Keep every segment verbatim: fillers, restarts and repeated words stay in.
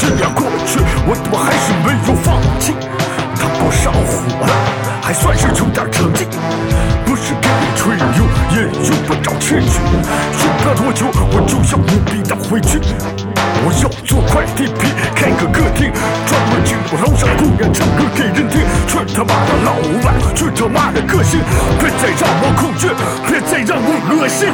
这样过去，我我还是没有放弃。他不少火了，还算是有点成绩。不是给你吹牛，也用不着吃去。用不了多久，我就要努力的回去。我要做块地皮，开个歌厅，专门进我楼上公园唱歌给人听。去他妈的老板，去他妈的个性，别再让我恐惧，别再让我恶心。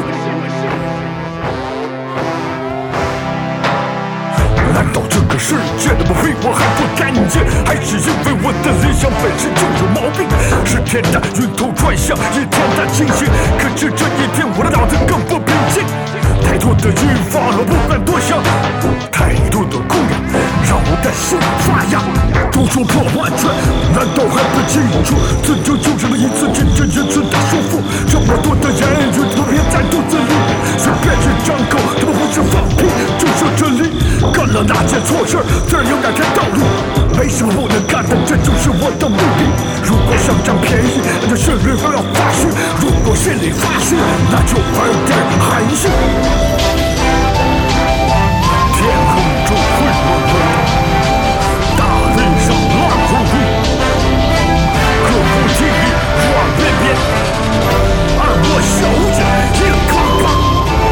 难道这个世界那么黑，我还不干净？还是因为我的理想本身就有毛病？是天的晕头转向，一天的清醒，可是这一天我的脑子更不平静。太多的欲望了，不敢多想；太多的供养，让我的心发痒。都说破万圈，难道还不清楚？自救就是那一次真正言辞的束缚。这么多的言语都憋在肚子里，随便一张口，他们不是放屁，就是真理。干了那件错事，自然有两条道路，没什么不能干的，这就是我的目的。如果想占便宜，那就心里不要发虚；如果心里发虚，那就玩点含蓄。天空中灰蒙蒙，大地上乱哄哄，歌舞厅里乱变变，而我手眼硬邦邦。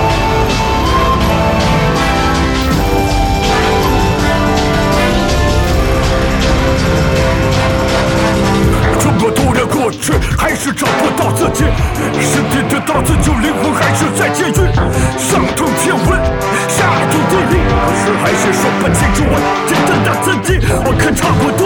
这么多年过去，还是找不到自己。身体得到自救，灵魂还是在监狱。上通天文，下通地理，可是还是说不清楚我真正的自己。我可唱过